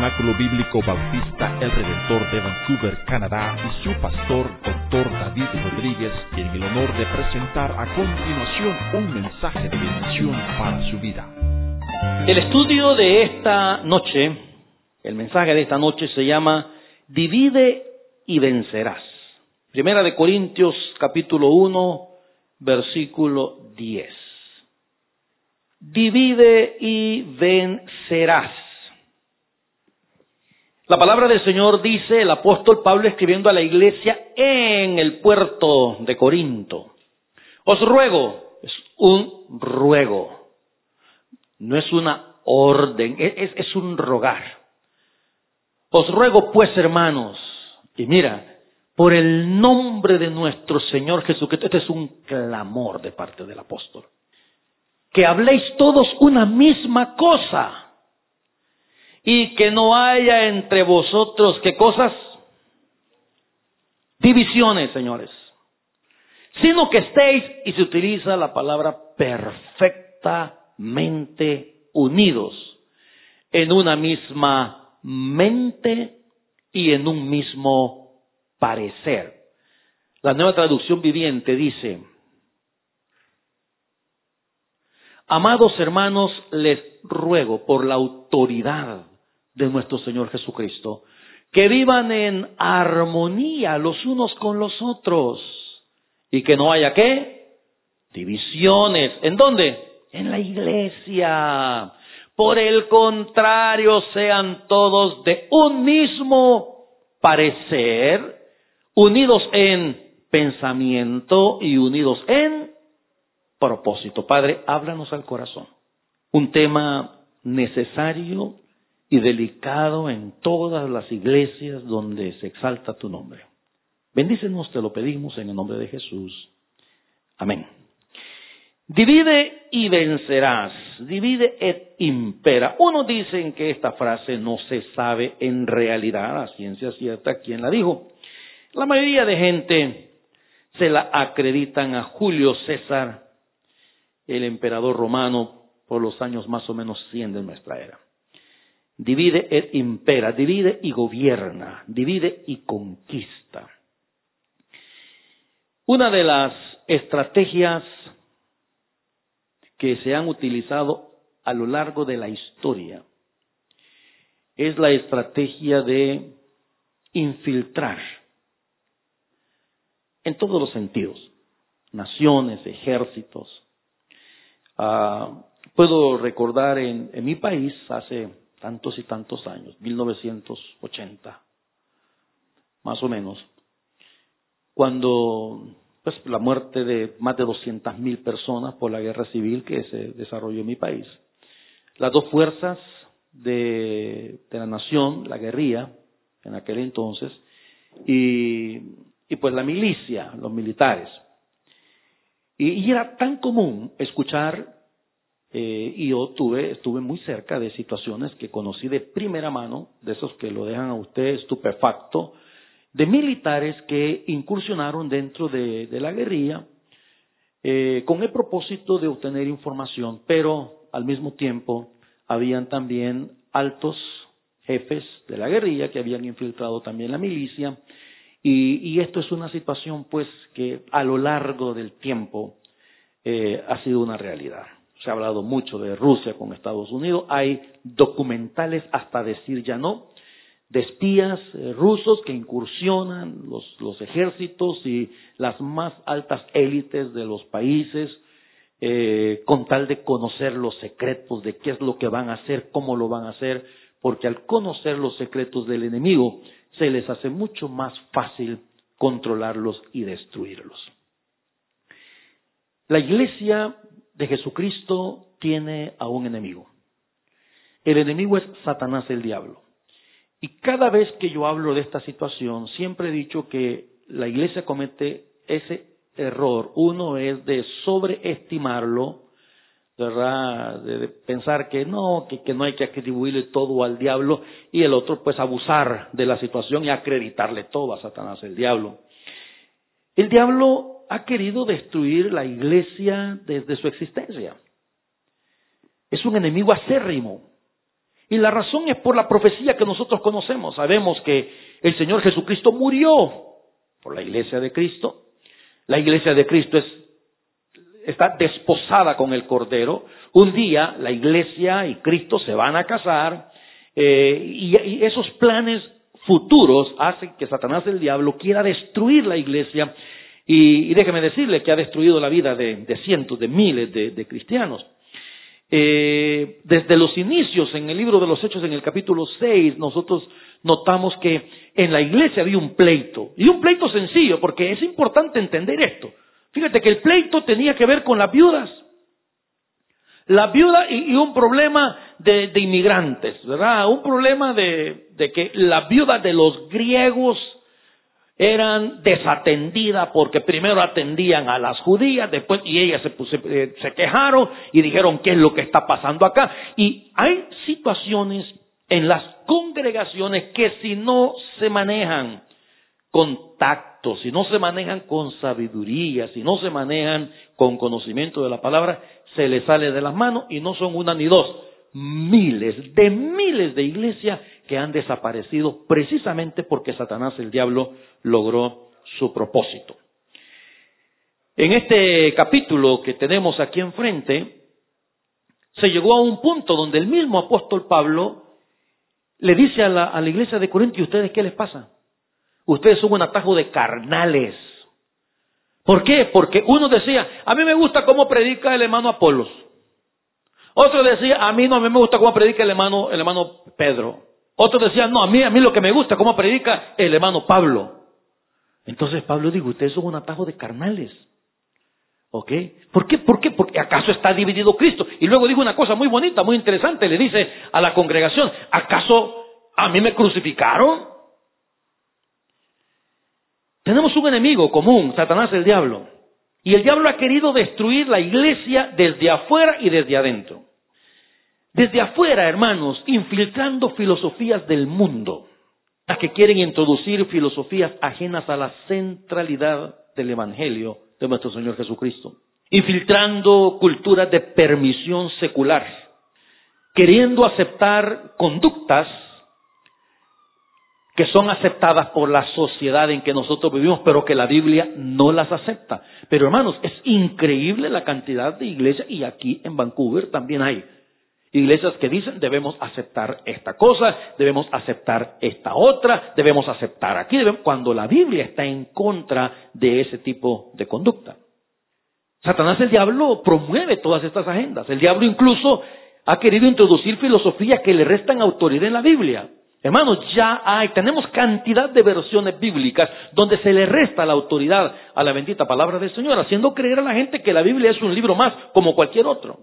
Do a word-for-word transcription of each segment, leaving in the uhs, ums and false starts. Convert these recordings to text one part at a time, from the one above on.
Tabernáculo Bíblico Bautista El Redentor de Vancouver, Canadá, y su pastor, doctor David Rodríguez, en el honor de presentar a continuación un mensaje de bendición para su vida. El estudio de esta noche, el mensaje de esta noche se llama Divide y vencerás. Primera de Corintios, capítulo uno, versículo diez. Divide y vencerás. La palabra del Señor dice, el apóstol Pablo escribiendo a la iglesia en el puerto de Corinto: os ruego, es un ruego, no es una orden, es, es un rogar. Os ruego pues, hermanos, y mira, por el nombre de nuestro Señor Jesucristo, este es un clamor de parte del apóstol, que habléis todos una misma cosa, y que no haya entre vosotros, ¿qué cosas? Divisiones, señores. Sino que estéis, y se utiliza la palabra perfectamente unidos, en una misma mente y en un mismo parecer. La Nueva Traducción Viviente dice: amados hermanos, les ruego por la autoridad de nuestro Señor Jesucristo, que vivan en armonía los unos con los otros, y que no haya, ¿qué? Divisiones. ¿En dónde? En la iglesia. Por el contrario, sean todos de un mismo parecer, unidos en pensamiento y unidos en propósito. Padre, háblanos al corazón. Un tema necesario y delicado en todas las iglesias donde se exalta tu nombre. Bendícenos, te lo pedimos en el nombre de Jesús. Amén. Divide y vencerás. Divide et impera. Unos dicen que esta frase no se sabe en realidad, a ciencia cierta, quién la dijo. La mayoría de gente se la acreditan a Julio César, el emperador romano, por los años más o menos cien de nuestra era. Divide et impera, divide y gobierna, divide y conquista. Una de las estrategias que se han utilizado a lo largo de la historia es la estrategia de infiltrar en todos los sentidos, naciones, ejércitos. Uh, puedo recordar en, en mi país hace tantos y tantos años, mil novecientos ochenta, más o menos, cuando pues, la muerte de más de doscientas mil personas por la guerra civil que se desarrolló en mi país. Las dos fuerzas de, de la nación, la guerrilla, en aquel entonces, y, y pues la milicia, los militares. Y, y era tan común escuchar, eh, y yo tuve, estuve muy cerca de situaciones que conocí de primera mano, de esos que lo dejan a usted estupefacto, de militares que incursionaron dentro de, de la guerrilla eh, con el propósito de obtener información, pero al mismo tiempo habían también altos jefes de la guerrilla que habían infiltrado también la milicia, y, y esto es una situación pues que a lo largo del tiempo eh, ha sido una realidad. Se ha hablado mucho de Rusia con Estados Unidos, hay documentales hasta decir ya no, de espías eh, rusos que incursionan los, los ejércitos y las más altas élites de los países eh, con tal de conocer los secretos de qué es lo que van a hacer, cómo lo van a hacer, porque al conocer los secretos del enemigo se les hace mucho más fácil controlarlos y destruirlos. La iglesia de Jesucristo tiene a un enemigo. El enemigo es Satanás, el diablo. Y cada vez que yo hablo de esta situación, siempre he dicho que la iglesia comete ese error. Uno es de sobreestimarlo, ¿verdad? De, de pensar que no, que, que no hay que atribuirle todo al diablo, y el otro pues abusar de la situación y acreditarle todo a Satanás, el diablo. El diablo ha querido destruir la iglesia desde su existencia. Es un enemigo acérrimo. Y la razón es por la profecía que nosotros conocemos. Sabemos que el Señor Jesucristo murió por la iglesia de Cristo. La iglesia de Cristo es, está desposada con el Cordero. Un día la iglesia y Cristo se van a casar eh, y, y esos planes futuros hacen que Satanás, el diablo, quiera destruir la iglesia. Y, y déjeme decirle que ha destruido la vida de, de cientos, de miles de, de cristianos. Eh, desde los inicios, en el libro de los Hechos, en el capítulo seis, nosotros notamos que en la iglesia había un pleito. Y un pleito sencillo, porque es importante entender esto. Fíjate que el pleito tenía que ver con las viudas. La viuda y, y un problema de, de inmigrantes, ¿verdad? Un problema de, de que las viudas de los griegos eran desatendidas porque primero atendían a las judías, después y ellas se, se, se quejaron y dijeron ¿qué es lo que está pasando acá? Y hay situaciones en las congregaciones que si no se manejan con tacto, si no se manejan con sabiduría, si no se manejan con conocimiento de la palabra, se les sale de las manos y no son una ni dos, miles de miles de iglesias que han desaparecido precisamente porque Satanás, el diablo, logró su propósito. En este capítulo que tenemos aquí enfrente, se llegó a un punto donde el mismo apóstol Pablo le dice a la, a la iglesia de Corinto: ¿y ustedes qué les pasa? Ustedes son un atajo de carnales. ¿Por qué? Porque uno decía, a mí me gusta cómo predica el hermano Apolos. Otro decía, a mí no, a mí me gusta cómo predica el hermano, el hermano Pedro. Otro decía, no, a mí, a mí lo que me gusta cómo predica el hermano Pablo. Entonces Pablo dijo, ustedes son un atajo de carnales. ¿Ok? ¿Por qué? ¿Por qué? Porque acaso está dividido Cristo. Y luego dijo una cosa muy bonita, muy interesante. Le dice a la congregación, ¿acaso a mí me crucificaron? Tenemos un enemigo común, Satanás, el diablo. Y el diablo ha querido destruir la iglesia desde afuera y desde adentro. Desde afuera, hermanos, infiltrando filosofías del mundo, las que quieren introducir filosofías ajenas a la centralidad del Evangelio de nuestro Señor Jesucristo. Infiltrando culturas de permisión secular, queriendo aceptar conductas que son aceptadas por la sociedad en que nosotros vivimos, pero que la Biblia no las acepta. Pero hermanos, es increíble la cantidad de iglesias, y aquí en Vancouver también hay iglesias que dicen debemos aceptar esta cosa, debemos aceptar esta otra, debemos aceptar aquí, debemos, cuando la Biblia está en contra de ese tipo de conducta. Satanás, el diablo, promueve todas estas agendas. El diablo incluso ha querido introducir filosofías que le restan autoridad en la Biblia. Hermanos, ya hay, tenemos cantidad de versiones bíblicas donde se le resta la autoridad a la bendita palabra del Señor, haciendo creer a la gente que la Biblia es un libro más como cualquier otro.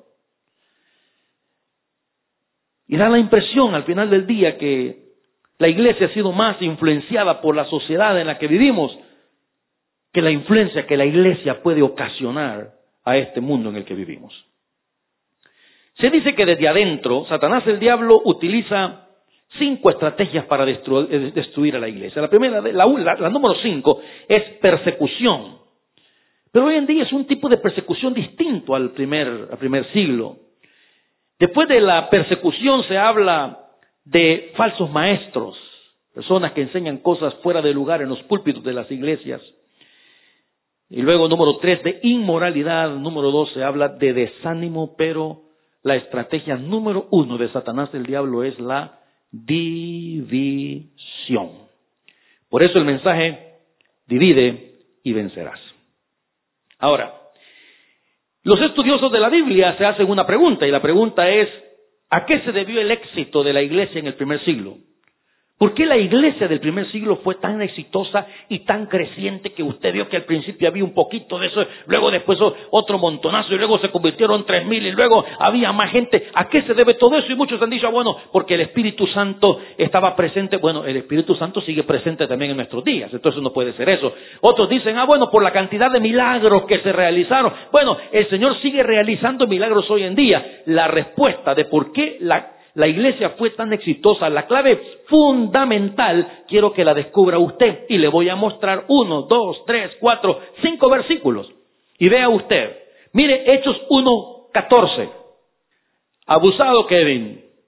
Y da la impresión al final del día que la iglesia ha sido más influenciada por la sociedad en la que vivimos que la influencia que la iglesia puede ocasionar a este mundo en el que vivimos. Se dice que desde adentro, Satanás, el diablo, utiliza cinco estrategias para destruir, destruir a la iglesia. La primera, la, la, la número cinco, es persecución. Pero hoy en día es un tipo de persecución distinto al primer, al primer siglo. Después de la persecución se habla de falsos maestros, personas que enseñan cosas fuera de lugar en los púlpitos de las iglesias. Y luego, número tres, de inmoralidad. Número dos, se habla de desánimo, pero la estrategia número uno de Satanás, el diablo, es la división. Por eso el mensaje: divide y vencerás. Ahora, los estudiosos de la Biblia se hacen una pregunta, y la pregunta es: ¿a qué se debió el éxito de la iglesia en el primer siglo? ¿Por qué la iglesia del primer siglo fue tan exitosa y tan creciente que usted vio que al principio había un poquito de eso, luego después otro montonazo, y luego se convirtieron tres mil, y luego había más gente? ¿A qué se debe todo eso? Y muchos han dicho, ah, bueno, porque el Espíritu Santo estaba presente. Bueno, el Espíritu Santo sigue presente también en nuestros días, entonces no puede ser eso. Otros dicen, ah, bueno, por la cantidad de milagros que se realizaron. Bueno, el Señor sigue realizando milagros hoy en día. La respuesta de por qué la La iglesia fue tan exitosa, la clave fundamental, quiero que la descubra usted, y le voy a mostrar uno, dos, tres, cuatro, cinco versículos. Y vea usted, mire Hechos uno, catorce. Abusado Kevin,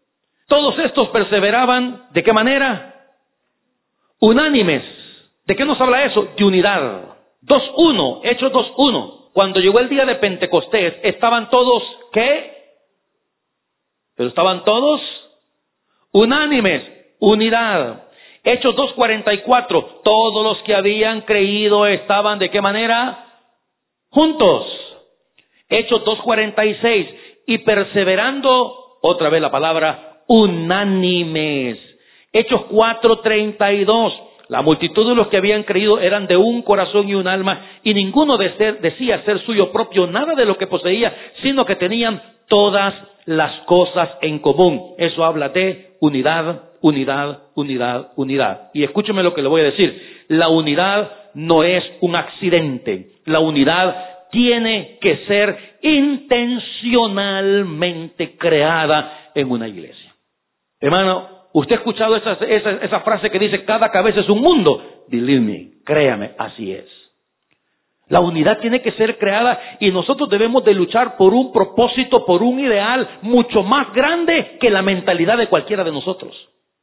Todos estos perseveraban, ¿de qué manera? Unánimes. ¿De qué nos habla eso? De unidad. dos uno, Hechos dos uno. Cuando llegó el día de Pentecostés, estaban todos, ¿qué? Pero estaban todos unánimes, unidad. Hechos dos cuarenta y cuatro, todos los que habían creído estaban, ¿de qué manera? Juntos. Hechos dos cuarenta y seis, y perseverando, otra vez la palabra, unánimes. Hechos cuatro treinta y dos, la multitud de los que habían creído eran de un corazón y un alma, y ninguno de ser, decía ser suyo propio nada de lo que poseía, sino que tenían todas las cosas en común. Eso habla de unidad, unidad, unidad, unidad. Y escúcheme lo que le voy a decir. La unidad no es un accidente. La unidad tiene que ser intencionalmente creada en una iglesia. Hermano, ¿usted ha escuchado esa, esa, esa frase que dice, cada cabeza es un mundo? Believe me, créame, así es. La unidad tiene que ser creada y nosotros debemos de luchar por un propósito, por un ideal mucho más grande que la mentalidad de cualquiera de nosotros.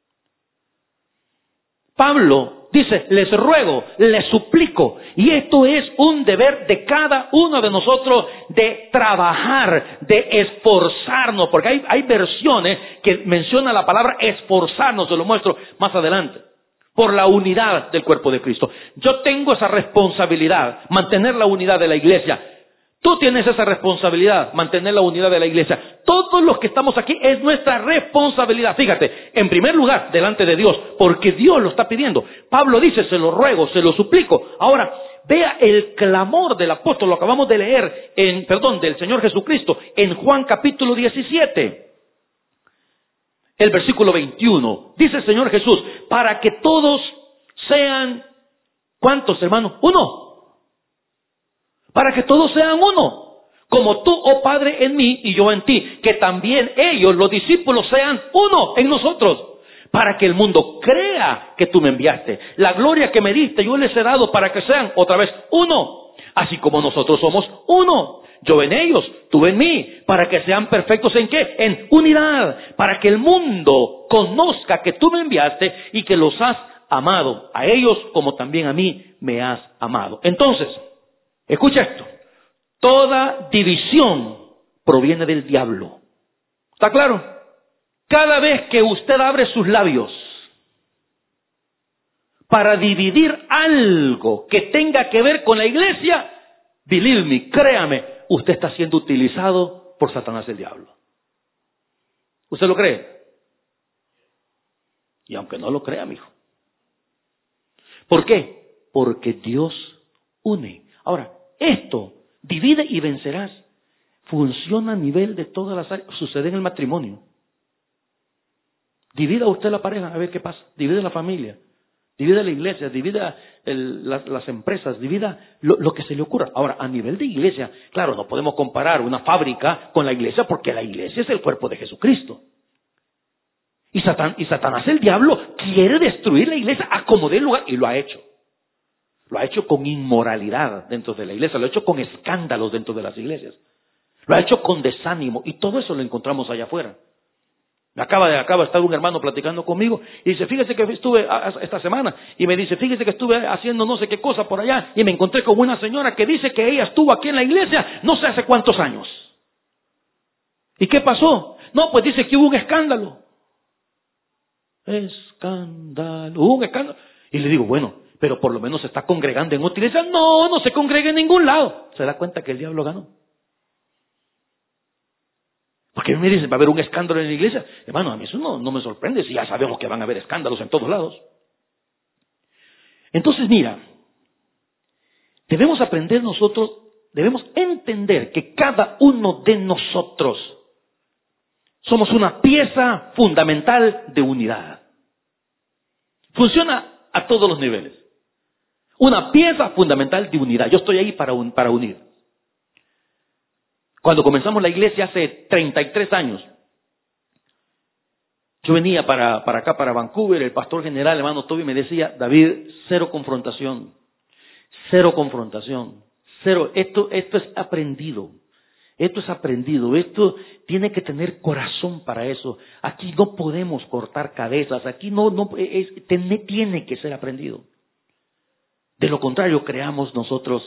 Pablo dice, les ruego, les suplico, y esto es un deber de cada uno de nosotros de trabajar, de esforzarnos, porque hay, hay versiones que mencionan la palabra esforzarnos, se lo muestro más adelante, por la unidad del cuerpo de Cristo. Yo tengo esa responsabilidad, mantener la unidad de la iglesia. Tú tienes esa responsabilidad, mantener la unidad de la iglesia. Todos los que estamos aquí es nuestra responsabilidad. Fíjate, en primer lugar, delante de Dios, porque Dios lo está pidiendo. Pablo dice, se lo ruego, se lo suplico. Ahora, vea el clamor del apóstol, lo acabamos de leer, en, perdón, del Señor Jesucristo, en Juan capítulo diecisiete. El versículo veintiuno. Dice el Señor Jesús, para que todos sean, ¿cuántos, hermanos? Uno. Para que todos sean uno, como tú, oh Padre, en mí y yo en ti, que también ellos, los discípulos, sean uno en nosotros, para que el mundo crea que tú me enviaste. La gloria que me diste yo les he dado para que sean otra vez uno, así como nosotros somos uno. Yo en ellos, tú en mí, para que sean perfectos ¿en qué? En unidad, para que el mundo conozca que tú me enviaste y que los has amado a ellos como también a mí me has amado. Entonces, escucha esto, toda división proviene del diablo. ¿Está claro? Cada vez que usted abre sus labios para dividir algo que tenga que ver con la iglesia, believe me, créame, usted está siendo utilizado por Satanás el diablo. ¿Usted lo cree? Y aunque no lo crea, mijo. ¿Por qué? Porque Dios une. Ahora, esto, divide y vencerás, funciona a nivel de todas las áreas, sucede en el matrimonio. Divida usted la pareja, a ver qué pasa. Divide la familia, divide la iglesia, divida el, las, las empresas, divida lo, lo que se le ocurra. Ahora, a nivel de iglesia, claro, no podemos comparar una fábrica con la iglesia porque la iglesia es el cuerpo de Jesucristo. Y, Satán, y Satanás, el diablo, quiere destruir la iglesia a como dé lugar, y lo ha hecho. Lo ha hecho con inmoralidad dentro de la iglesia, lo ha hecho con escándalos dentro de las iglesias, lo ha hecho con desánimo, y todo eso lo encontramos allá afuera. Acaba de, acaba de estar un hermano platicando conmigo y dice, fíjese que estuve esta semana, y me dice, fíjese que estuve haciendo no sé qué cosa por allá, y me encontré con una señora que dice que ella estuvo aquí en la iglesia no sé hace cuántos años. ¿Y qué pasó? No, pues dice que hubo un escándalo. Escándalo, hubo un escándalo. Y le digo, bueno, pero por lo menos se está congregando en otra iglesia. No, no se congrega en ningún lado. ¿Se da cuenta que el diablo ganó? Porque me dicen, va a haber un escándalo en la iglesia. Hermano, a mí eso no, no me sorprende si ya sabemos que van a haber escándalos en todos lados. Entonces, mira, debemos aprender nosotros, debemos entender que cada uno de nosotros somos una pieza fundamental de unidad. Funciona a todos los niveles. Una pieza fundamental de unidad. Yo estoy ahí para, un, para unir. Cuando comenzamos la iglesia hace treinta y tres años, yo venía para, para acá, para Vancouver, el pastor general, hermano Toby, me decía, David, cero confrontación, cero confrontación, cero, esto, esto es aprendido. Esto es aprendido, esto tiene que tener corazón para eso. Aquí no podemos cortar cabezas, aquí no, no es, tiene, tiene que ser aprendido. De lo contrario, creamos nosotros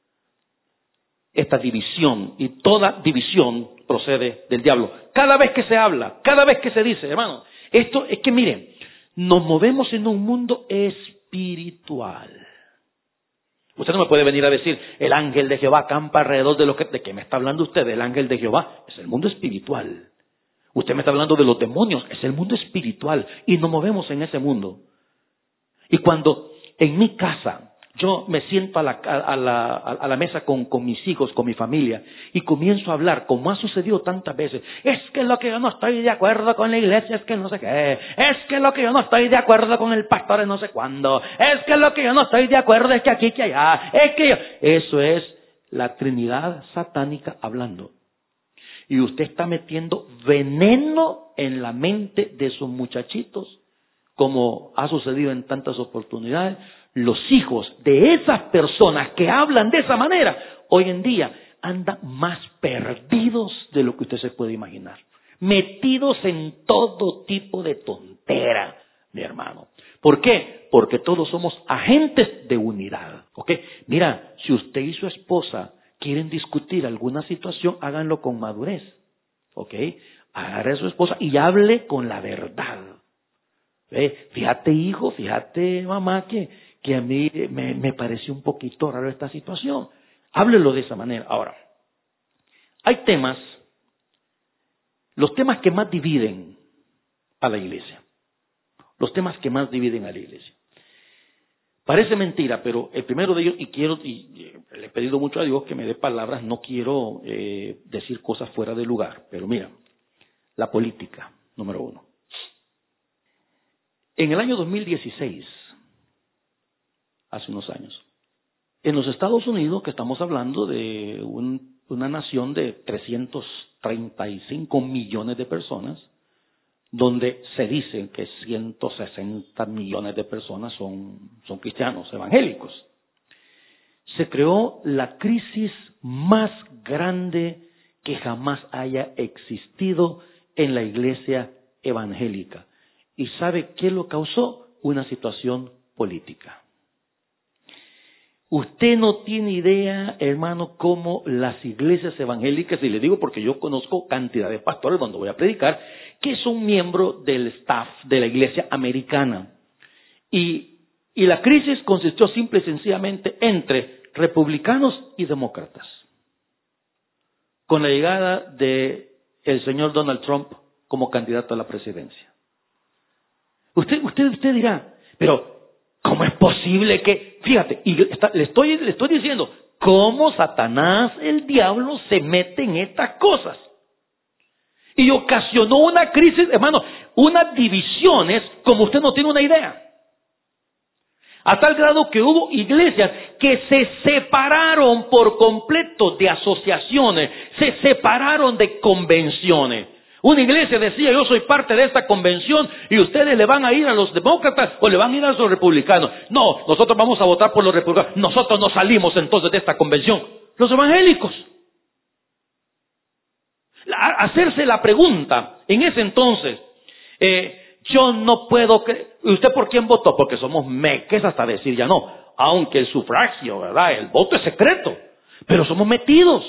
esta división, y toda división procede del diablo. Cada vez que se habla, cada vez que se dice, hermano, esto es que miren, nos movemos en un mundo espiritual. Usted no me puede venir a decir, el ángel de Jehová campa alrededor de lo que... ¿De qué me está hablando usted? El ángel de Jehová es el mundo espiritual. Usted me está hablando de los demonios, es el mundo espiritual. Y nos movemos en ese mundo. Y cuando en mi casa yo me siento a la, a la, a la mesa con, con mis hijos, con mi familia, y comienzo a hablar, como ha sucedido tantas veces, es que lo que yo no estoy de acuerdo con la iglesia es que no sé qué, es que lo que yo no estoy de acuerdo con el pastor es no sé cuándo, es que lo que yo no estoy de acuerdo es que aquí, que allá, es que yo... Eso es la Trinidad satánica hablando. Y usted está metiendo veneno en la mente de sus muchachitos, como ha sucedido en tantas oportunidades. Los hijos de esas personas que hablan de esa manera, hoy en día andan más perdidos de lo que usted se puede imaginar. Metidos en todo tipo de tontera, mi hermano. ¿Por qué? Porque todos somos agentes de unidad. ¿Ok? Mira, si usted y su esposa quieren discutir alguna situación, háganlo con madurez. ¿Ok? Agarre a su esposa y hable con la verdad. ¿Eh? Fíjate, hijo, fíjate, mamá, que... que a mí me, me pareció un poquito raro esta situación. Háblelo de esa manera. Ahora, hay temas, los temas que más dividen a la iglesia. Los temas que más dividen a la iglesia. Parece mentira, pero el primero de ellos, y quiero, y le he pedido mucho a Dios que me dé palabras, no quiero eh, decir cosas fuera de lugar, pero mira, la política, número uno. En el año dos mil dieciséis, hace unos años, en los Estados Unidos, que estamos hablando de un, una nación de trescientos treinta y cinco millones de personas, donde se dice que ciento sesenta millones de personas son, son cristianos evangélicos, se creó la crisis más grande que jamás haya existido en la iglesia evangélica. ¿Y sabe qué lo causó? Una situación política. Usted no tiene idea, hermano, cómo las iglesias evangélicas, y le digo porque yo conozco cantidad de pastores cuando voy a predicar, que son miembros del staff de la iglesia americana. Y, y la crisis consistió simple y sencillamente entre republicanos y demócratas. Con la llegada de el señor Donald Trump como candidato a la presidencia. Usted, usted, usted dirá, pero ¿cómo es posible que, fíjate, y está, le, estoy, le estoy diciendo, cómo Satanás, el diablo, se mete en estas cosas? Y ocasionó una crisis, hermano, unas divisiones como usted no tiene una idea. A tal grado que hubo iglesias que se separaron por completo de asociaciones, se separaron de convenciones. Una iglesia decía, yo soy parte de esta convención y ustedes le van a ir a los demócratas o le van a ir a los republicanos. No, nosotros vamos a votar por los republicanos. Nosotros no salimos entonces de esta convención. Los evangélicos. Hacerse la pregunta en ese entonces, eh, yo no puedo creer. ¿Usted por quién votó? Porque somos meques hasta decir ya no. Aunque el sufragio, ¿verdad? El voto es secreto. Pero somos metidos.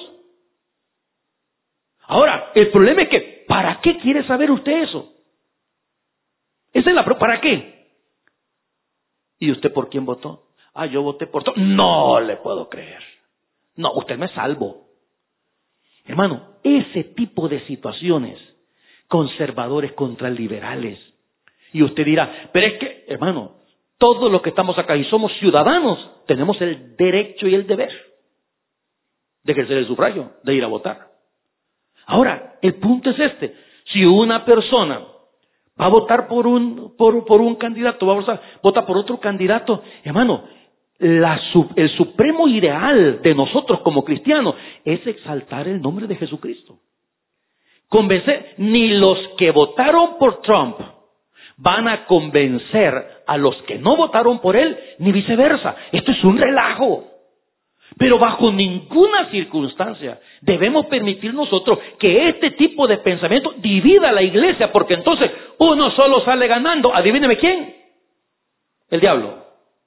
Ahora, el problema es que, ¿para qué quiere saber usted eso? Esa es la pregunta, ¿para qué? ¿Y usted por quién votó? Ah, yo voté por todo. No le puedo creer. No, usted me salvo. Hermano, ese tipo de situaciones, conservadores contra liberales. Y usted dirá, pero es que, hermano, todos los que estamos acá y somos ciudadanos, tenemos el derecho y el deber de ejercer el sufragio, de ir a votar. Ahora, el punto es este. Si una persona va a votar por un, por, por un candidato, va a votar, vota por otro candidato, hermano, la, el supremo ideal de nosotros como cristianos es exaltar el nombre de Jesucristo. Convencer, ni los que votaron por Trump van a convencer a los que no votaron por él, ni viceversa. Esto es un relajo. Pero bajo ninguna circunstancia debemos permitir nosotros que este tipo de pensamiento divida a la iglesia, porque entonces uno solo sale ganando. Adivíneme quién. El diablo.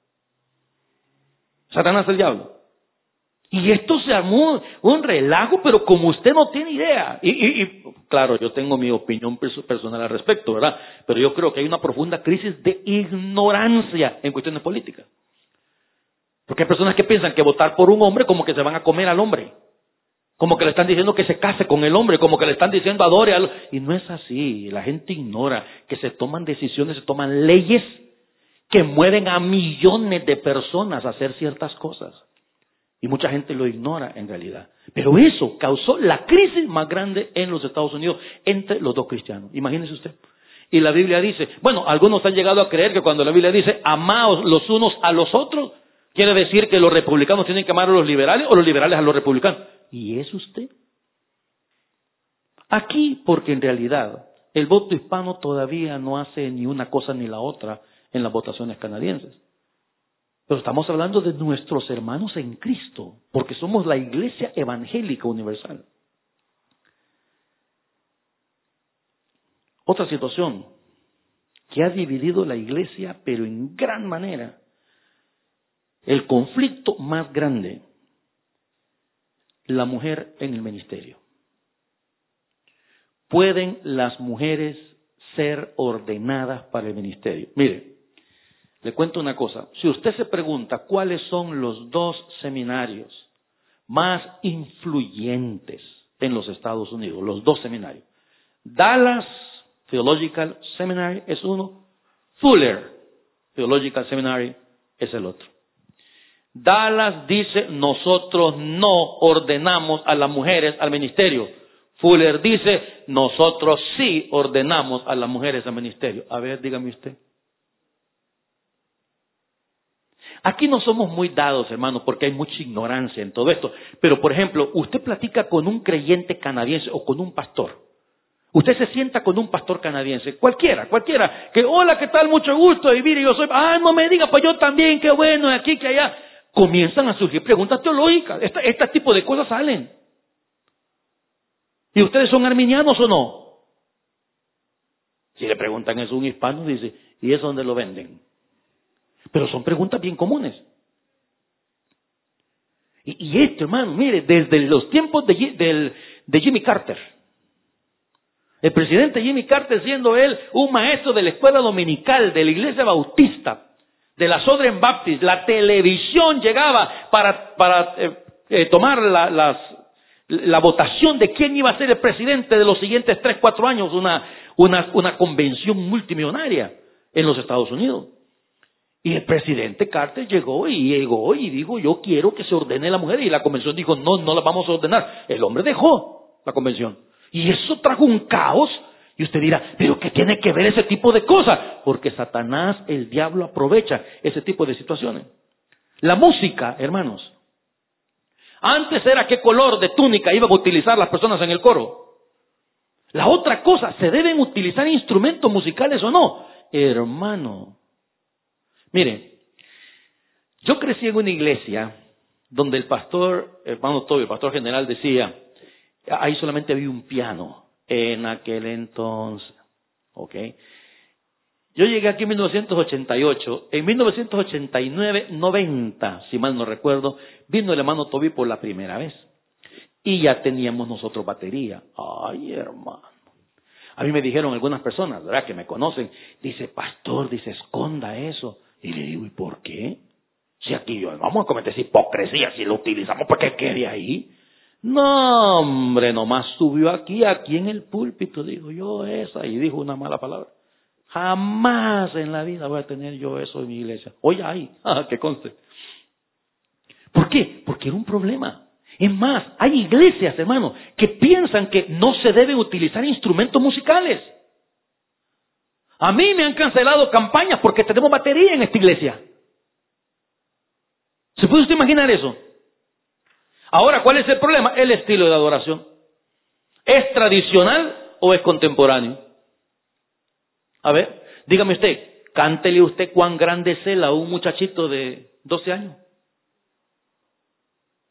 Satanás, el diablo. Y esto se armó un relajo, pero como usted no tiene idea. Y, y, y claro, yo tengo mi opinión personal al respecto, ¿verdad? Pero yo creo que hay una profunda crisis de ignorancia en cuestiones políticas. Porque hay personas que piensan que votar por un hombre como que se van a comer al hombre. Como que le están diciendo que se case con el hombre, como que le están diciendo adore al... Y no es así. La gente ignora que se toman decisiones, se toman leyes que mueven a millones de personas a hacer ciertas cosas. Y mucha gente lo ignora en realidad. Pero eso causó la crisis más grande en los Estados Unidos entre los dos cristianos. Imagínese usted. Y la Biblia dice, bueno, algunos han llegado a creer que cuando la Biblia dice amaos los unos a los otros, quiere decir que los republicanos tienen que amar a los liberales o los liberales a los republicanos. ¿Y es usted? Aquí, porque en realidad el voto hispano todavía no hace ni una cosa ni la otra en las votaciones canadienses. Pero estamos hablando de nuestros hermanos en Cristo, porque somos la Iglesia Evangélica Universal. Otra situación que ha dividido la Iglesia, pero en gran manera, el conflicto más grande, la mujer en el ministerio. ¿Pueden las mujeres ser ordenadas para el ministerio? Mire, le cuento una cosa. Si usted se pregunta cuáles son los dos seminarios más influyentes en los Estados Unidos, los dos seminarios. Dallas Theological Seminary es uno, Fuller Theological Seminary es el otro. Dallas dice, nosotros no ordenamos a las mujeres al ministerio. Fuller dice, nosotros sí ordenamos a las mujeres al ministerio. A ver, dígame usted. Aquí no somos muy dados, hermanos, porque hay mucha ignorancia en todo esto. Pero, por ejemplo, usted platica con un creyente canadiense o con un pastor. Usted se sienta con un pastor canadiense, cualquiera, cualquiera, que hola, ¿qué tal? Mucho gusto, y mire, yo soy, ah, no me diga, pues yo también, qué bueno, aquí, que allá. Comienzan a surgir preguntas teológicas. Este, este tipo de cosas salen. ¿Y ustedes son arminianos o no? Si le preguntan eso a un hispano, dice, ¿y eso dónde lo venden? Pero son preguntas bien comunes. Y, y esto, hermano, mire, desde los tiempos de, de, de Jimmy Carter, el presidente Jimmy Carter, siendo él un maestro de la escuela dominical, de la iglesia bautista, de la Southern Baptist, la televisión llegaba para, para eh, eh, tomar la, las, la votación de quién iba a ser el presidente de los siguientes tres, cuatro años, una, una, una convención multimillonaria en los Estados Unidos. Y el presidente Carter llegó y llegó y dijo, yo quiero que se ordene la mujer. Y la convención dijo, no, no la vamos a ordenar. El hombre dejó la convención. Y eso trajo un caos. Y usted dirá, ¿pero qué tiene que ver ese tipo de cosas? Porque Satanás, el diablo, aprovecha ese tipo de situaciones. La música, hermanos. Antes era qué color de túnica iban a utilizar las personas en el coro. La otra cosa, ¿se deben utilizar instrumentos musicales o no? Hermano, miren, yo crecí en una iglesia donde el pastor, hermano Toby, el pastor general decía, ahí solamente había un piano. En aquel entonces, ¿ok? Yo llegué aquí en mil novecientos ochenta y ocho, en mil novecientos ochenta y nueve, noventa, si mal no recuerdo, vino el hermano Toby por la primera vez. Y ya teníamos nosotros batería. Ay, hermano. A mí me dijeron algunas personas, ¿verdad?, que me conocen, dice, pastor, dice, esconda eso. Y le digo, ¿y por qué? Si aquí yo, vamos a cometer esa hipocresía, si lo utilizamos, ¿por qué quede ahí? No, hombre, nomás subió aquí, aquí en el púlpito, digo yo esa, y dijo una mala palabra. Jamás en la vida voy a tener yo eso en mi iglesia. Oye, ahí, que conste. ¿Por qué? Porque era un problema. Es más, hay iglesias, hermano, que piensan que no se deben utilizar instrumentos musicales. A mí me han cancelado campañas porque tenemos batería en esta iglesia. ¿Se puede usted imaginar eso? Ahora, ¿cuál es el problema? El estilo de adoración. ¿Es tradicional o es contemporáneo? A ver, dígame usted, cántele usted cuán grande es él a un muchachito de doce años.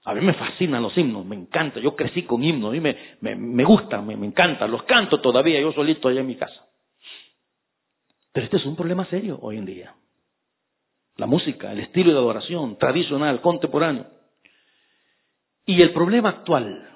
A mí me fascinan los himnos, me encanta. Yo crecí con himnos, a mí me, me, me gustan, me, me encantan. Los canto todavía yo solito allá en mi casa. Pero este es un problema serio hoy en día. La música, el estilo de adoración, tradicional, contemporáneo. Y el problema actual,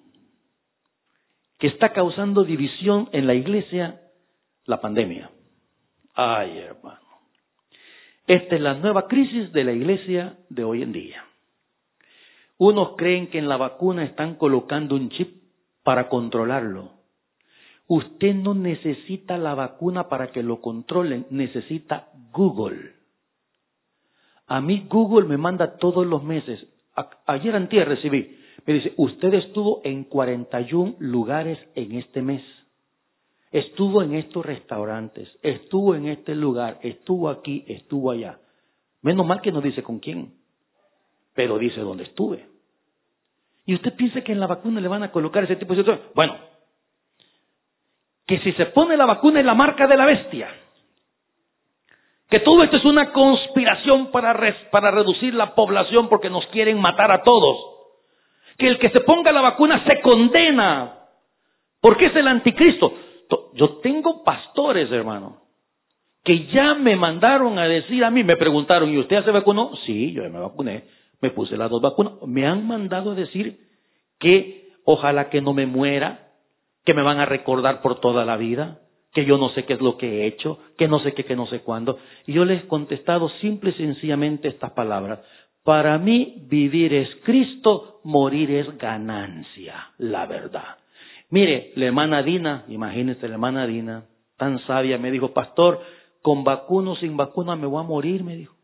que está causando división en la iglesia, la pandemia. Ay, hermano. Esta es la nueva crisis de la iglesia de hoy en día. Unos creen que en la vacuna están colocando un chip para controlarlo. Usted no necesita la vacuna para que lo controlen, necesita Google. A mí Google me manda todos los meses. A, ayer antier recibí, me dice, usted estuvo en cuarenta y un lugares en este mes. Estuvo en estos restaurantes, estuvo en este lugar, estuvo aquí, estuvo allá. Menos mal que no dice con quién, pero dice dónde estuve. ¿Y usted piensa que en la vacuna le van a colocar ese tipo de situaciones? Bueno, que si se pone la vacuna es la marca de la bestia. Que todo esto es una conspiración para, res, para reducir la población porque nos quieren matar a todos. Que el que se ponga la vacuna se condena porque es el anticristo. Yo tengo pastores, hermano, que ya me mandaron a decir a mí, me preguntaron, ¿y usted ya se vacunó? Sí, yo ya me vacuné, me puse las dos vacunas. Me han mandado a decir que ojalá que no me muera, que me van a recordar por toda la vida, que yo no sé qué es lo que he hecho, que no sé qué, que no sé cuándo. Y yo les he contestado simple y sencillamente estas palabras. Para mí vivir es Cristo, morir es ganancia, la verdad. Mire, la hermana Dina, imagínese la hermana Dina, tan sabia, me dijo, pastor, con vacuna o sin vacuna me voy a morir, me dijo.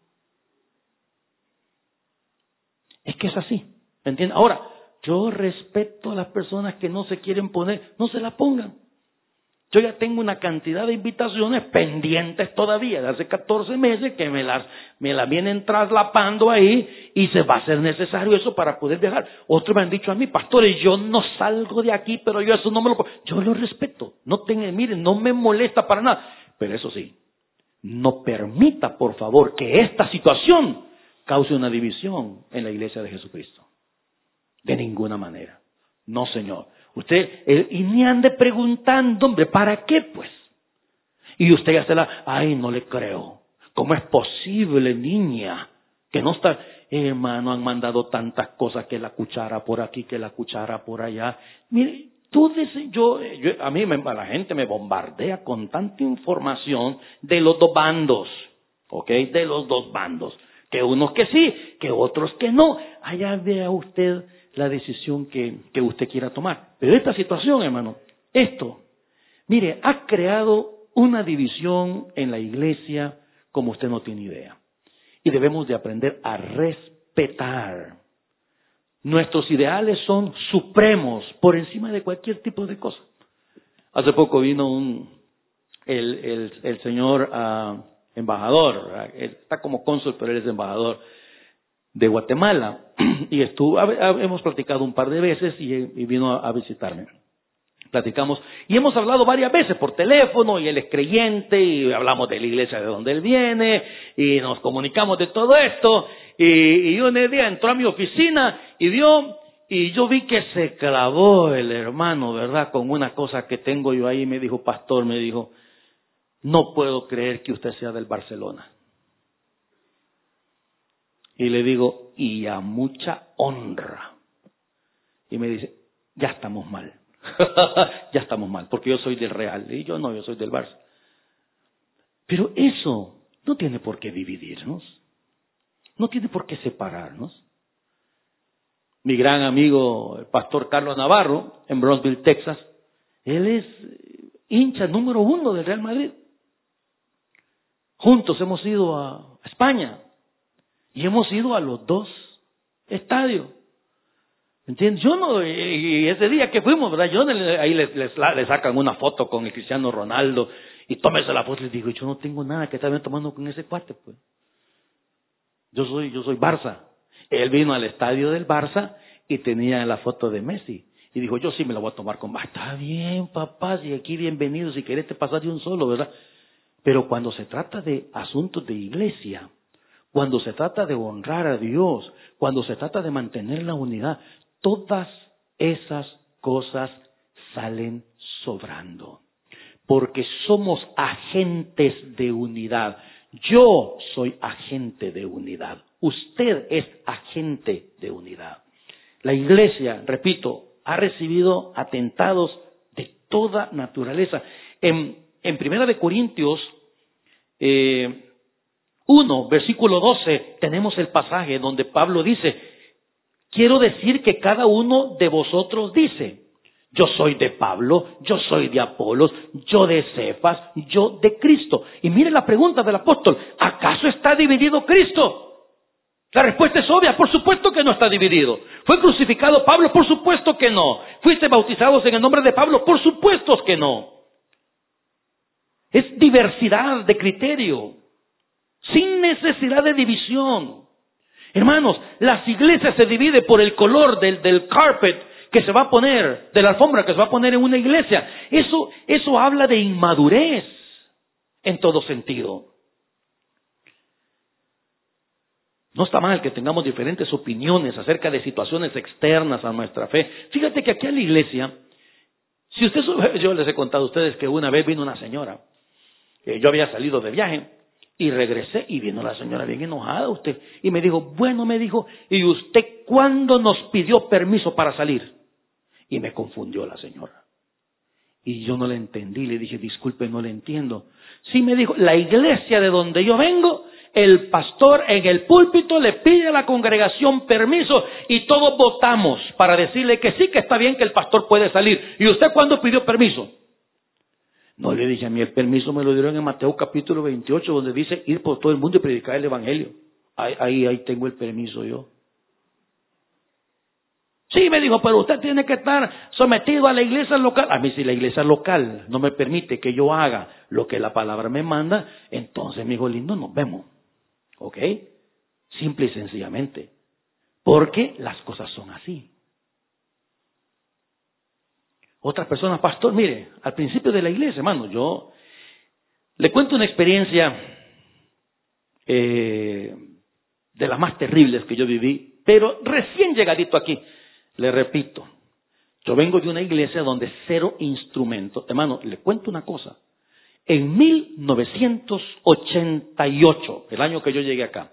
Es que es así, ¿me entiende? Ahora, yo respeto a las personas que no se quieren poner, no se la pongan. Yo ya tengo una cantidad de invitaciones pendientes todavía, de hace catorce meses que me las, me las vienen traslapando ahí y se va a hacer necesario eso para poder viajar. Otros me han dicho a mí, pastores, yo no salgo de aquí, pero yo eso no me lo puedo. Yo lo respeto, no tengan, miren, no me molesta para nada. Pero eso sí, no permita, por favor, que esta situación cause una división en la iglesia de Jesucristo. De ninguna manera. No, Señor. Usted, eh, y ni ande preguntando, hombre, ¿para qué pues? Y usted ya se la, ay, no le creo. ¿Cómo es posible, niña? Que no está, eh, hermano, han mandado tantas cosas, que la cuchara por aquí, que la cuchara por allá. Mire, tú dices, yo, yo, a mí me, la gente me bombardea con tanta información de los dos bandos, ¿ok? De los dos bandos. Que unos que sí, que otros que no. Allá vea usted la decisión que, que usted quiera tomar. Pero esta situación, hermano, esto, mire, ha creado una división en la iglesia como usted no tiene idea. Y debemos de aprender a respetar. Nuestros ideales son supremos por encima de cualquier tipo de cosa. Hace poco vino un, el, el, el señor uh, embajador, ¿verdad? Él está como cónsul, pero él es embajador de Guatemala, y estuvo, hemos platicado un par de veces y, y vino a, a visitarme. Platicamos y hemos hablado varias veces por teléfono y él es creyente y hablamos de la iglesia de donde él viene y nos comunicamos de todo esto y, y un día entró a mi oficina y dio y yo vi que se clavó el hermano, ¿verdad? Con una cosa que tengo yo ahí y me dijo, pastor, me dijo, no puedo creer que usted sea del Barcelona. Y le digo, y a mucha honra. Y me dice, ya estamos mal. ya estamos mal, porque yo soy del Real. Y yo no, yo soy del Barça. Pero eso no tiene por qué dividirnos. No tiene por qué separarnos. Mi gran amigo, el pastor Carlos Navarro, en Brownsville, Texas, él es hincha número uno del Real Madrid. Juntos hemos ido a España. Y hemos ido a los dos estadios. ¿Entiendes? Yo no, y ese día que fuimos, ¿verdad? Yo ahí les, les, les sacan una foto con el Cristiano Ronaldo y tómese la foto y les digo, yo no tengo nada que estar tomando con ese cuate, pues. Yo soy, yo soy Barça. Él vino al estadio del Barça y tenía la foto de Messi. Y dijo, yo sí me la voy a tomar con, ah, está bien, papá, si aquí bienvenido, si querés te pasar de un solo, ¿verdad? Pero cuando se trata de asuntos de iglesia, cuando se trata de honrar a Dios, cuando se trata de mantener la unidad, todas esas cosas salen sobrando. Porque somos agentes de unidad. Yo soy agente de unidad. Usted es agente de unidad. La iglesia, repito, ha recibido atentados de toda naturaleza. En, en Primera de Corintios eh, uno, versículo doce, tenemos el pasaje donde Pablo dice, quiero decir que cada uno de vosotros dice, yo soy de Pablo, yo soy de Apolos, yo de Cefas, yo de Cristo. Y mire la pregunta del apóstol, ¿acaso está dividido Cristo? La respuesta es obvia, por supuesto que no está dividido. ¿Fue crucificado Pablo? Por supuesto que no. ¿Fuiste bautizados en el nombre de Pablo? Por supuesto que no. Es diversidad de criterio, sin necesidad de división. Hermanos, las iglesias se dividen por el color del, del carpet que se va a poner, de la alfombra que se va a poner en una iglesia. Eso, eso habla de inmadurez en todo sentido. No está mal que tengamos diferentes opiniones acerca de situaciones externas a nuestra fe. Fíjate que aquí a la iglesia, si usted, yo les he contado a ustedes que una vez vino una señora, eh, yo había salido de viaje y regresé y vino la señora bien enojada usted y me dijo, bueno, me dijo, ¿y usted cuándo nos pidió permiso para salir? Y me confundió la señora. Y yo no le entendí, le dije, disculpe, no le entiendo. Sí, me dijo, la iglesia de donde yo vengo, el pastor en el púlpito le pide a la congregación permiso y todos votamos para decirle que sí, que está bien que el pastor puede salir. ¿Y usted cuándo pidió permiso? No, le dije, a mí el permiso me lo dieron en Mateo capítulo veintiocho, donde dice ir por todo el mundo y predicar el evangelio. Ahí, ahí, ahí tengo el permiso yo. Sí, me dijo, pero usted tiene que estar sometido a la iglesia local. A mí si la iglesia local no me permite que yo haga lo que la palabra me manda, entonces, mi hijo lindo, nos vemos. ¿Ok? Simple y sencillamente. Porque las cosas son así. Otras personas, pastor, mire, al principio de la iglesia, hermano, yo le cuento una experiencia eh, de las más terribles que yo viví, pero recién llegadito aquí. Le repito, yo vengo de una iglesia donde cero instrumentos. Hermano, le cuento una cosa. En mil novecientos ochenta y ocho, el año que yo llegué acá,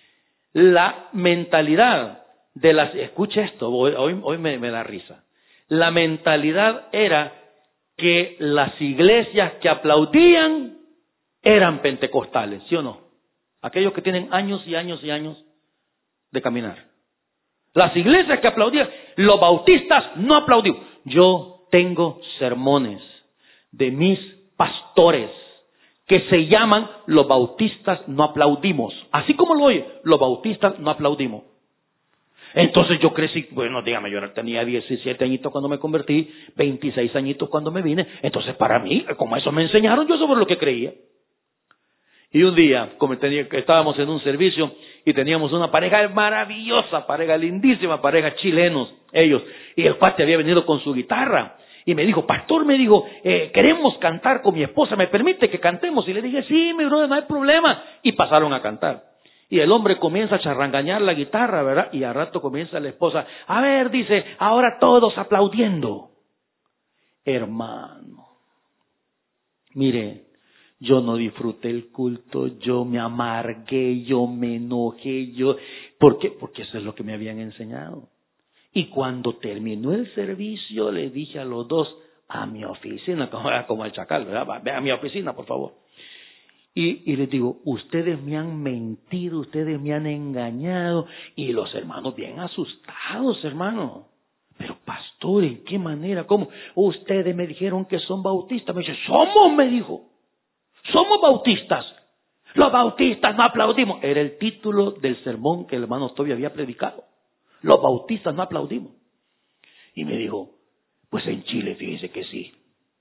la mentalidad de las... Escuche esto, hoy, hoy, hoy me, me da risa. La mentalidad era que las iglesias que aplaudían eran pentecostales, ¿sí o no? Aquellos que tienen años y años y años de caminar. Las iglesias que aplaudían, los bautistas no aplaudían. Yo tengo sermones de mis pastores que se llaman los bautistas no aplaudimos. Así como lo oye, los bautistas no aplaudimos. Entonces yo crecí, bueno, dígame, yo tenía diecisiete añitos cuando me convertí, veintiséis añitos cuando me vine. Entonces para mí, como eso me enseñaron, yo sobre lo que creía. Y un día, como tenía, estábamos en un servicio y teníamos una pareja maravillosa, pareja lindísima, pareja chilenos, ellos. Y el cuate había venido con su guitarra y me dijo, pastor, me dijo, eh, queremos cantar con mi esposa, ¿me permite que cantemos? Y le dije, sí, mi brother, no hay problema. Y pasaron a cantar. Y el hombre comienza a charrangañar la guitarra, ¿verdad? Y al rato comienza la esposa, a ver, dice, ahora todos aplaudiendo. Hermano, mire, yo no disfruté el culto, yo me amargué, yo me enojé, yo... ¿Por qué? Porque eso es lo que me habían enseñado. Y cuando terminó el servicio, le dije a los dos, a mi oficina, como, como el chacal, ¿verdad? Ve a mi oficina, por favor. Y, y les digo, ustedes me han mentido, ustedes me han engañado. Y los hermanos bien asustados, hermano. Pero pastor, ¿en qué manera? ¿Cómo? Ustedes me dijeron que son bautistas. Me dice, somos, me dijo. Somos bautistas. Los bautistas no aplaudimos. Era el título del sermón que el hermano Toby había predicado. Los bautistas no aplaudimos. Y me dijo, pues en Chile fíjese que sí.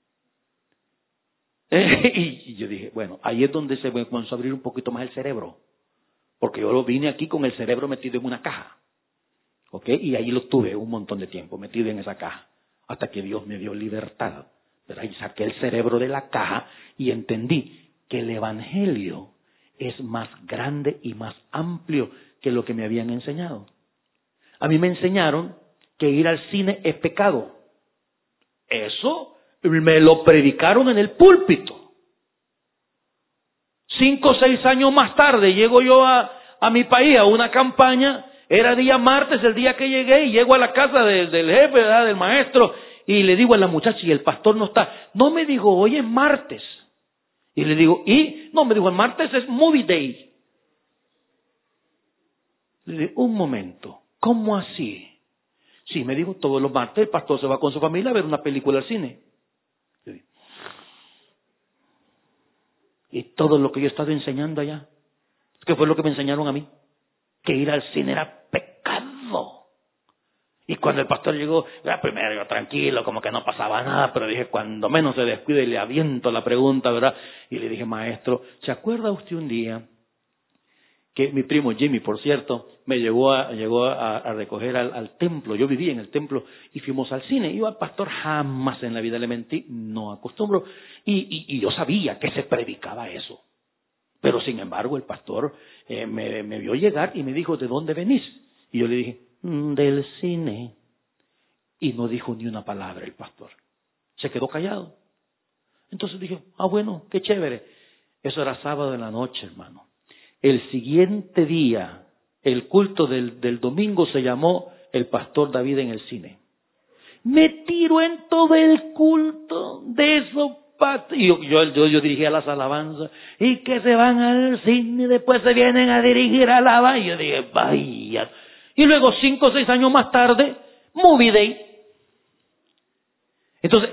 Y yo dije, bueno, ahí es donde se me comenzó a abrir un poquito más el cerebro. Porque yo lo vine aquí con el cerebro metido en una caja. ¿Ok? Y ahí lo tuve un montón de tiempo metido en esa caja. Hasta que Dios me dio libertad. Pero ahí saqué el cerebro de la caja y entendí que el evangelio es más grande y más amplio que lo que me habían enseñado. A mí me enseñaron que ir al cine es pecado. Eso me lo predicaron en el púlpito. Cinco o seis años más tarde llego yo a, a mi país a una campaña. Era día martes el día que llegué y llego a la casa de, del jefe, ¿verdad? Del maestro, y le digo a la muchacha, y el pastor no está. No, me dijo, hoy es martes. Y le digo, ¿y? No, me dijo, el martes es movie day. Le digo, un momento, ¿cómo así? Sí, me dijo, todos los martes el pastor se va con su familia a ver una película al cine. Le digo, y todo lo que yo he estado enseñando allá, ¿qué fue lo que me enseñaron a mí? Que ir al cine era pecado. Y cuando el pastor llegó, ya primero yo tranquilo, como que no pasaba nada, pero dije, cuando menos se descuide, le aviento la pregunta, ¿verdad? Y le dije, maestro, ¿se acuerda usted un día que mi primo Jimmy, por cierto, me llegó a, llegó a, a recoger al, al templo? Yo vivía en el templo y fuimos al cine. Yo al pastor jamás en la vida le mentí, no acostumbro. Y, y, y yo sabía que se predicaba eso. Pero sin embargo el pastor eh, me, me vio llegar y me dijo, ¿de dónde venís? Y yo le dije, mm, del cine. Y no dijo ni una palabra el pastor. Se quedó callado. Entonces dije, ah bueno, qué chévere. Eso era sábado en la noche, hermano. El siguiente día, el culto del, del domingo se llamó El Pastor David en el cine. Me tiró en todo el culto de eso. Y yo, yo, yo, yo dirigía las alabanzas, y que se van al cine y después se vienen a dirigir a alabanza. Y yo dije, vaya. Y luego, cinco o seis años más tarde, Movie Day. Entonces,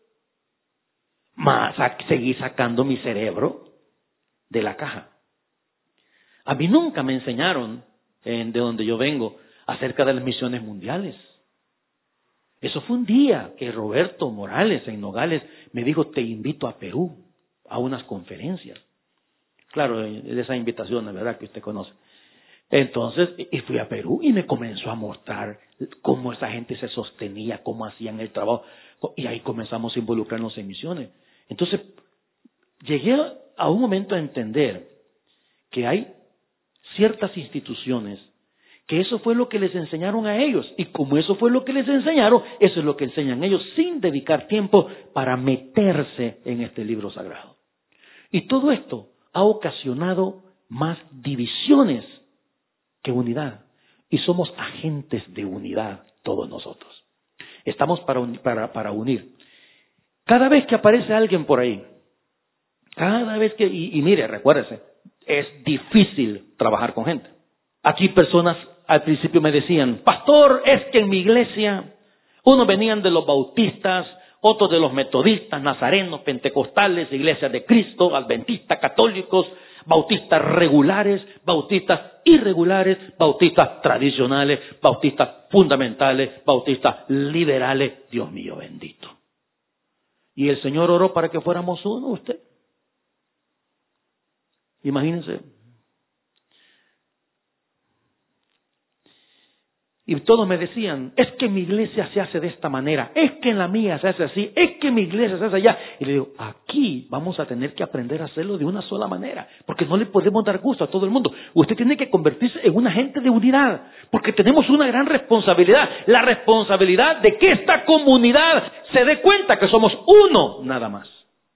más, seguí sacando mi cerebro de la caja. A mí nunca me enseñaron, eh, de donde yo vengo, acerca de las misiones mundiales. Eso fue un día que Roberto Morales en Nogales me dijo, te invito a Perú, a unas conferencias. Claro, de esas invitaciones, ¿verdad?, que usted conoce. Entonces, y fui a Perú y me comenzó a mostrar cómo esa gente se sostenía, cómo hacían el trabajo. Y ahí comenzamos a involucrarnos en misiones. Entonces, llegué a un momento a entender que hay ciertas instituciones que eso fue lo que les enseñaron a ellos. Y como eso fue lo que les enseñaron, eso es lo que enseñan ellos sin dedicar tiempo para meterse en este libro sagrado. Y todo esto ha ocasionado más divisiones que unidad. Y somos agentes de unidad todos nosotros. Estamos para, un, para, para unir. Cada vez que aparece alguien por ahí, cada vez que, y, y mire, recuérdese, es difícil trabajar con gente. Aquí personas al principio me decían, pastor, es que en mi iglesia, unos venían de los bautistas, otros de los metodistas, nazarenos, pentecostales, iglesias de Cristo, adventistas, católicos, bautistas regulares, bautistas irregulares, bautistas tradicionales, bautistas fundamentales, bautistas liberales. Dios mío bendito. Y el Señor oró para que fuéramos uno, usted. Imagínense. Y todos me decían, es que mi iglesia se hace de esta manera, es que en la mía se hace así, es que mi iglesia se hace allá. Y le digo, aquí vamos a tener que aprender a hacerlo de una sola manera, porque no le podemos dar gusto a todo el mundo. Usted tiene que convertirse en un agente de unidad, porque tenemos una gran responsabilidad, la responsabilidad de que esta comunidad se dé cuenta que somos uno nada más.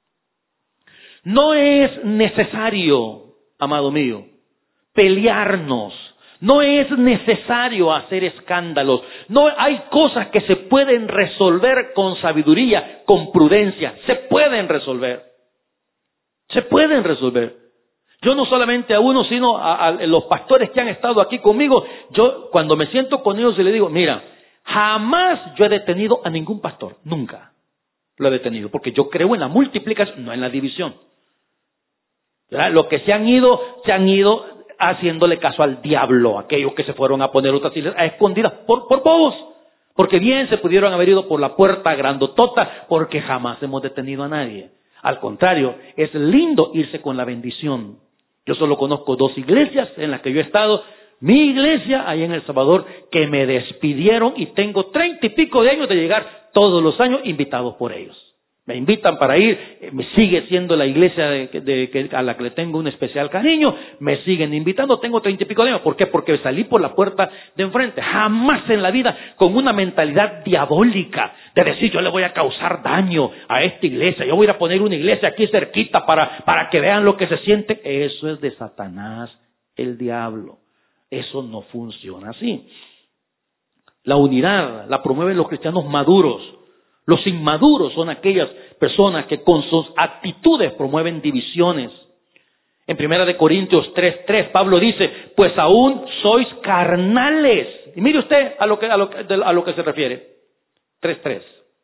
No es necesario, amado mío, pelearnos. No es necesario hacer escándalos. No hay cosas que se pueden resolver con sabiduría, con prudencia. Se pueden resolver. Se pueden resolver. Yo no solamente a uno, sino a, a los pastores que han estado aquí conmigo. Yo cuando me siento con ellos y le digo, mira, jamás yo he detenido a ningún pastor. Nunca lo he detenido. Porque yo creo en la multiplicación, no en la división. ¿Verdad? Los que se han ido, se han ido haciéndole caso al diablo, aquellos que se fueron a poner otras iglesias a escondidas por, por bobos, porque bien se pudieron haber ido por la puerta grandotota, porque jamás hemos detenido a nadie. Al contrario, es lindo irse con la bendición. Yo solo conozco dos iglesias en las que yo he estado, mi iglesia allá en El Salvador, que me despidieron y tengo treinta y pico de años de llegar todos los años invitados por ellos. Me invitan para ir, me sigue siendo la iglesia de, de, de, a la que le tengo un especial cariño, me siguen invitando, tengo treinta y pico de años. ¿Por qué? Porque salí por la puerta de enfrente. Jamás en la vida con una mentalidad diabólica de decir yo le voy a causar daño a esta iglesia, yo voy a ir a poner una iglesia aquí cerquita para, para que vean lo que se siente. Eso es de Satanás, el diablo. Eso no funciona así. La unidad la promueven los cristianos maduros. Los inmaduros son aquellas personas que con sus actitudes promueven divisiones. En Primera de Corintios tres tres, Pablo dice, pues aún sois carnales. Y mire usted a lo que, a lo, a lo que se refiere. tres tres.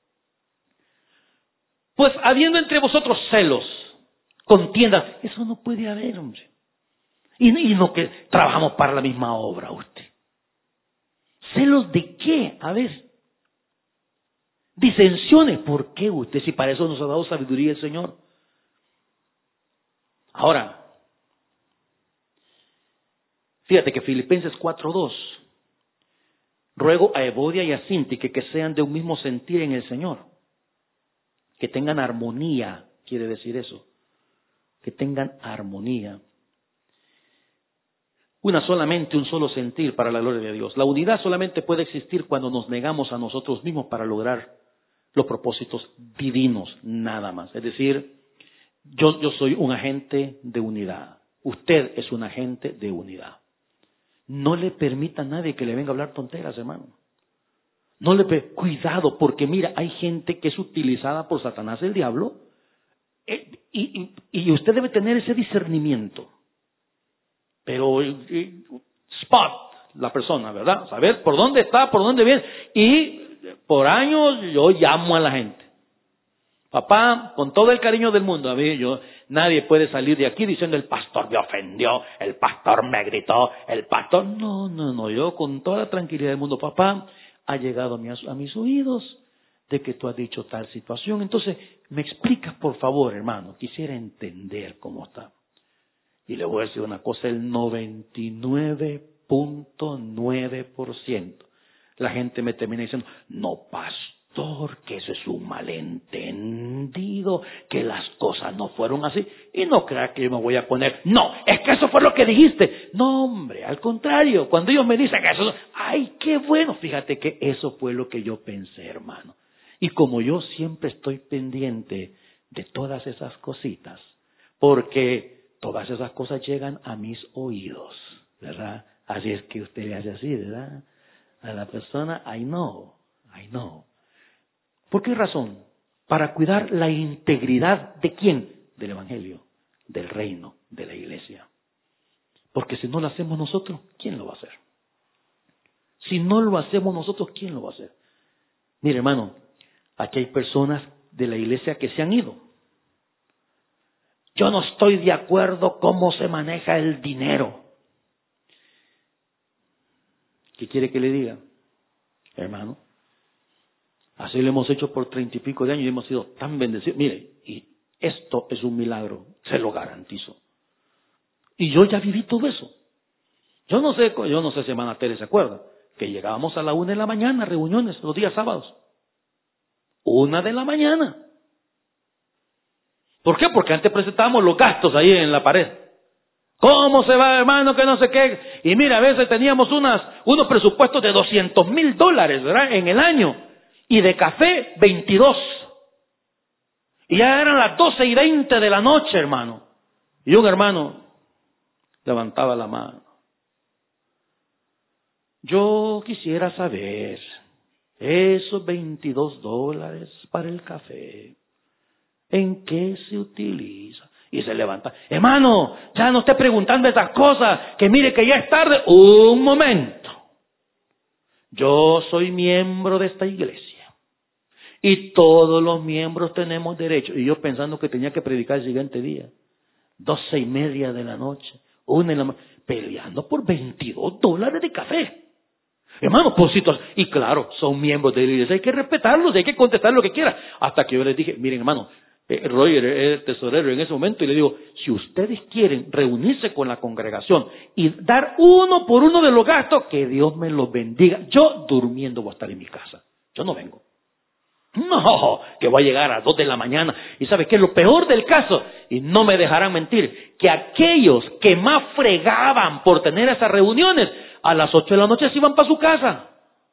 Pues habiendo entre vosotros celos, contiendas, eso no puede haber, hombre. Y, y no que trabajamos para la misma obra, usted. ¿Celos de qué? A ver. Disensiones, ¿por qué usted? Si para eso nos ha dado sabiduría el Señor. Ahora, fíjate que Filipenses cuatro dos, ruego a Evodia y a Síntique que sean de un mismo sentir en el Señor, que tengan armonía, quiere decir eso, que tengan armonía. Una solamente, un solo sentir para la gloria de Dios. La unidad solamente puede existir cuando nos negamos a nosotros mismos para lograr los propósitos divinos, nada más. Es decir, yo, yo soy un agente de unidad. Usted es un agente de unidad. No le permita a nadie que le venga a hablar tonteras, hermano. No le pe- Cuidado, porque mira, hay gente que es utilizada por Satanás, el diablo, eh, y, y, y usted debe tener ese discernimiento. Pero eh, spot la persona, ¿verdad? Saber por dónde está, por dónde viene. Y por años yo llamo a la gente. Papá, con todo el cariño del mundo, a mí yo, nadie puede salir de aquí diciendo el pastor me ofendió, el pastor me gritó, el pastor... No, no, no, yo con toda la tranquilidad del mundo, papá, ha llegado a, mi, a mis oídos de que tú has dicho tal situación. Entonces, me explicas por favor, hermano, quisiera entender cómo está. Y le voy a decir una cosa, el noventa y nueve punto nueve por ciento la gente me termina diciendo, no, pastor, que eso es un malentendido, que las cosas no fueron así. Y no crea que yo me voy a poner, no, es que eso fue lo que dijiste. No, hombre, al contrario, cuando ellos me dicen eso, ay, qué bueno, fíjate que eso fue lo que yo pensé, hermano. Y como yo siempre estoy pendiente de todas esas cositas, porque todas esas cosas llegan a mis oídos, ¿verdad? Así es que usted le hace así, ¿verdad? A la persona, I know, I know. ¿Por qué razón? Para cuidar la integridad de quién? Del Evangelio, del reino, de la iglesia. Porque si no lo hacemos nosotros, ¿quién lo va a hacer? Si no lo hacemos nosotros, ¿quién lo va a hacer? Mire, hermano, aquí hay personas de la iglesia que se han ido. Yo no estoy de acuerdo cómo se maneja el dinero. ¿Qué quiere que le diga? Hermano, así lo hemos hecho por treinta y pico de años y hemos sido tan bendecidos. Mire, y esto es un milagro, se lo garantizo. Y yo ya viví todo eso. Yo no sé, yo no sé si hermana Tere se acuerda, que llegábamos a la una de la mañana, reuniones, los días sábados. Una de la mañana. ¿Por qué? Porque antes presentábamos los gastos ahí en la pared. ¿Cómo se va, hermano? Que no sé qué. Y mira, a veces teníamos unas, unos presupuestos de doscientos mil dólares, ¿verdad? En el año. Y de café, veintidós. Y ya eran las doce y veinte de la noche, hermano. Y un hermano levantaba la mano. Yo quisiera saber, esos veintidós dólares para el café, ¿en qué se utiliza? Y se levanta. Hermano, ya no esté preguntando esas cosas, que mire que ya es tarde. Un momento. Yo soy miembro de esta iglesia. Y todos los miembros tenemos derecho. Y yo pensando que tenía que predicar el siguiente día. Doce y media de la noche. Una en la mañana. Peleando por veintidós dólares de café. Hermano, por situación. Y claro, son miembros de la iglesia. Hay que respetarlos, hay que contestar lo que quiera. Hasta que yo les dije, miren hermano, Eh, Roger era el tesorero en ese momento y le digo, si ustedes quieren reunirse con la congregación y dar uno por uno de los gastos, que Dios me los bendiga. Yo durmiendo voy a estar en mi casa. Yo no vengo. No, que voy a llegar a las dos de la mañana. ¿Y sabe qué es lo peor del caso? Y no me dejarán mentir, que aquellos que más fregaban por tener esas reuniones, a las ocho de la noche se iban para su casa.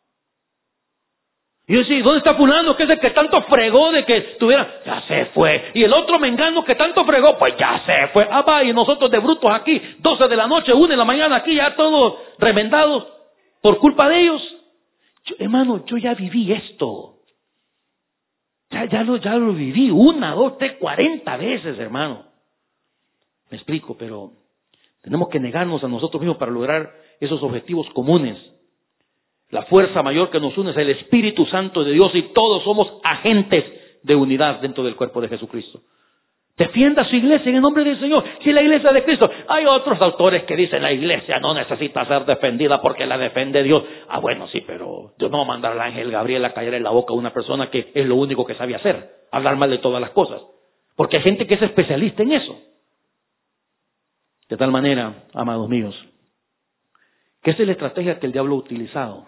Y yo decía, ¿dónde está fulano? Que es el que tanto fregó de que estuviera. Ya se fue. Y el otro mengano que tanto fregó, pues ya se fue. Ah, va, y nosotros de brutos aquí, doce de la noche, una de la mañana aquí, ya todos remendados por culpa de ellos. Yo, hermano, yo ya viví esto. Ya, ya, lo, ya lo viví una, dos, tres, cuarenta veces, hermano. Me explico, pero tenemos que negarnos a nosotros mismos para lograr esos objetivos comunes. La fuerza mayor que nos une es el Espíritu Santo de Dios y todos somos agentes de unidad dentro del cuerpo de Jesucristo. Defienda su iglesia en el nombre del Señor. Si la iglesia de Cristo, hay otros autores que dicen la iglesia no necesita ser defendida porque la defiende Dios. Ah, bueno, sí, pero Dios no va a mandar al ángel Gabriel a callar en la boca a una persona que es lo único que sabe hacer, hablar mal de todas las cosas. Porque hay gente que es especialista en eso. De tal manera, amados míos, que esa es la estrategia que el diablo ha utilizado.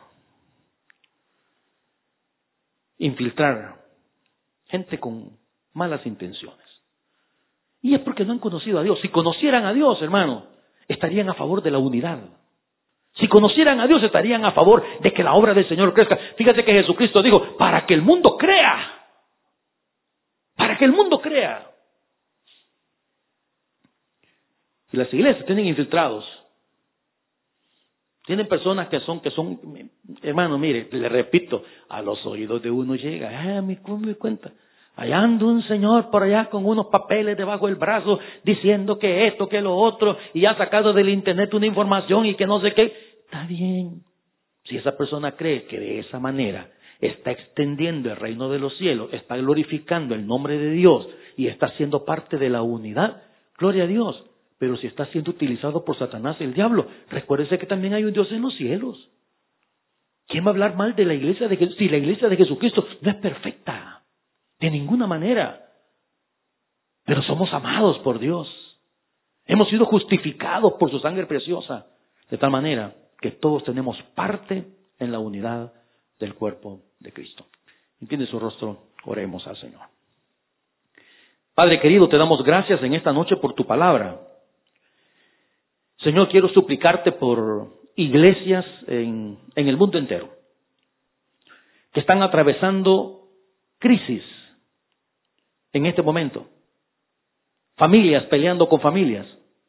Infiltrar gente con malas intenciones. Y es porque no han conocido a Dios. Si conocieran a Dios, hermano, estarían a favor de la unidad. Si conocieran a Dios, estarían a favor de que la obra del Señor crezca. Fíjate que Jesucristo dijo, para que el mundo crea. Para que el mundo crea. Y las iglesias tienen infiltrados. Tienen personas que son, que son, hermano, mire, le repito, a los oídos de uno llega, ah, me, me cuenta. Allá anda un señor por allá con unos papeles debajo del brazo diciendo que esto, que lo otro, y ha sacado del internet una información y que no sé qué. Está bien. Si esa persona cree que de esa manera está extendiendo el reino de los cielos, está glorificando el nombre de Dios y está siendo parte de la unidad, gloria a Dios. Pero si está siendo utilizado por Satanás y el diablo, recuérdese que también hay un Dios en los cielos. ¿Quién va a hablar mal de la iglesia de Jesucristo? Si la iglesia de Jesucristo no es perfecta. De ninguna manera. Pero somos amados por Dios. Hemos sido justificados por su sangre preciosa. De tal manera que todos tenemos parte en la unidad del cuerpo de Cristo. Entiende su rostro, oremos al Señor. Padre querido, te damos gracias en esta noche por tu palabra. Señor, quiero suplicarte por iglesias en, en el mundo entero que están atravesando crisis en este momento. Familias peleando con familias.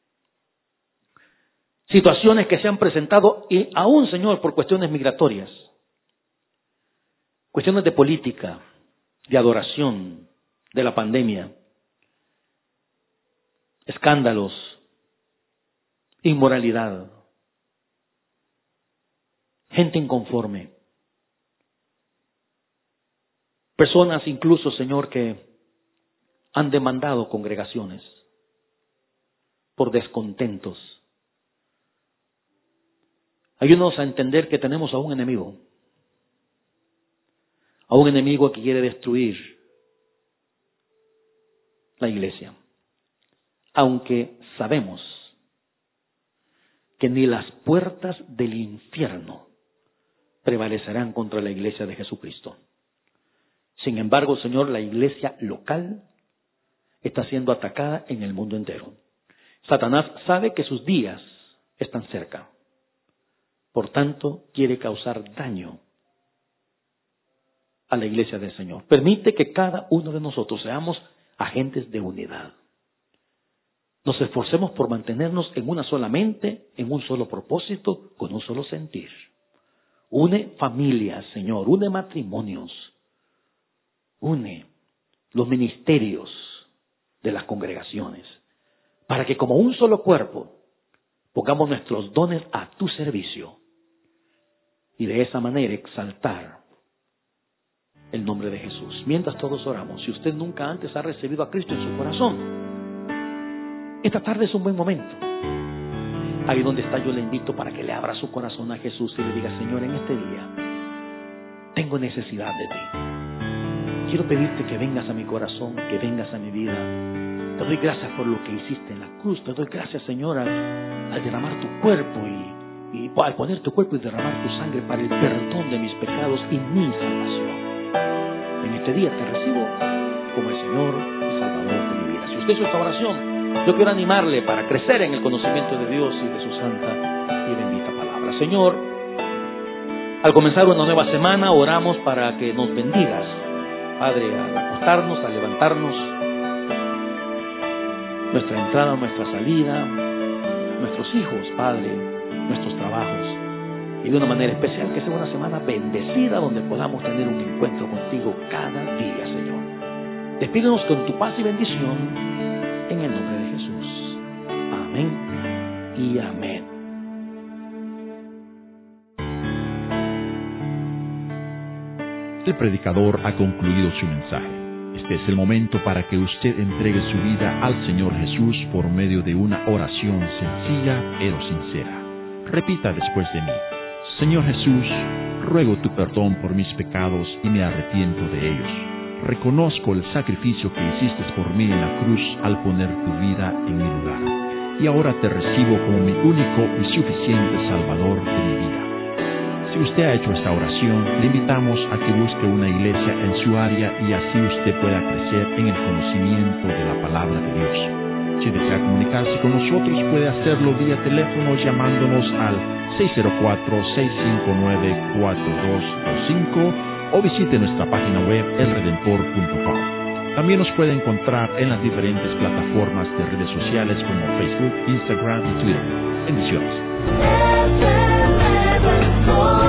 Situaciones que se han presentado y aún, Señor, por cuestiones migratorias. Cuestiones de política, de adoración, de la pandemia. Escándalos, inmoralidad, gente inconforme. Personas incluso, Señor, que han demandado congregaciones por descontentos. Ayúdanos a entender que tenemos a un enemigo, a un enemigo que quiere destruir la iglesia, aunque sabemos que ni las puertas del infierno prevalecerán contra la iglesia de Jesucristo. Sin embargo, Señor, la iglesia local está siendo atacada en el mundo entero. Satanás sabe que sus días están cerca. Por tanto, quiere causar daño a la iglesia del Señor. Permite que cada uno de nosotros seamos agentes de unidad. Nos esforcemos por mantenernos en una sola mente, en un solo propósito, con un solo sentir. Une familias, Señor, une matrimonios, une los ministerios de las congregaciones, para que como un solo cuerpo pongamos nuestros dones a tu servicio y de esa manera exaltar el nombre de Jesús. Mientras todos oramos, si usted nunca antes ha recibido a Cristo en su corazón, esta tarde es un buen momento. Ahí donde está, yo le invito para que le abra su corazón a Jesús y le diga: Señor, en este día tengo necesidad de ti. Quiero pedirte que vengas a mi corazón, que vengas a mi vida. Te doy gracias por lo que hiciste en la cruz. Te doy gracias, Señor, al, al derramar tu cuerpo y, y al poner tu cuerpo y derramar tu sangre para el perdón de mis pecados y mi salvación. En este día te recibo como el Señor y Salvador de mi vida. Si usted hizo esta oración, yo quiero animarle para crecer en el conocimiento de Dios y de su santa y bendita palabra. Señor, al comenzar una nueva semana, oramos para que nos bendigas, Padre, al acostarnos, al levantarnos, nuestra entrada, nuestra salida, nuestros hijos, Padre, nuestros trabajos, y de una manera especial que sea una semana bendecida donde podamos tener un encuentro contigo cada día, Señor. Despídenos con tu paz y bendición en el nombre de Jesús. Amén y amén. El predicador ha concluido su mensaje. Este es el momento para que usted entregue su vida al Señor Jesús por medio de una oración sencilla pero sincera. Repita después de mí: Señor Jesús, ruego tu perdón por mis pecados y me arrepiento de ellos. Reconozco el sacrificio que hiciste por mí en la cruz al poner tu vida en mi lugar. Y ahora te recibo como mi único y suficiente Salvador de mi vida. Si usted ha hecho esta oración, le invitamos a que busque una iglesia en su área y así usted pueda crecer en el conocimiento de la palabra de Dios. Si desea comunicarse con nosotros, puede hacerlo vía teléfono llamándonos al seis cero cuatro, seis cinco nueve, cuatro dos dos cinco o visite nuestra página web el redentor punto com. También nos puede encontrar en las diferentes plataformas de redes sociales como Facebook, Instagram y Twitter. Bendiciones.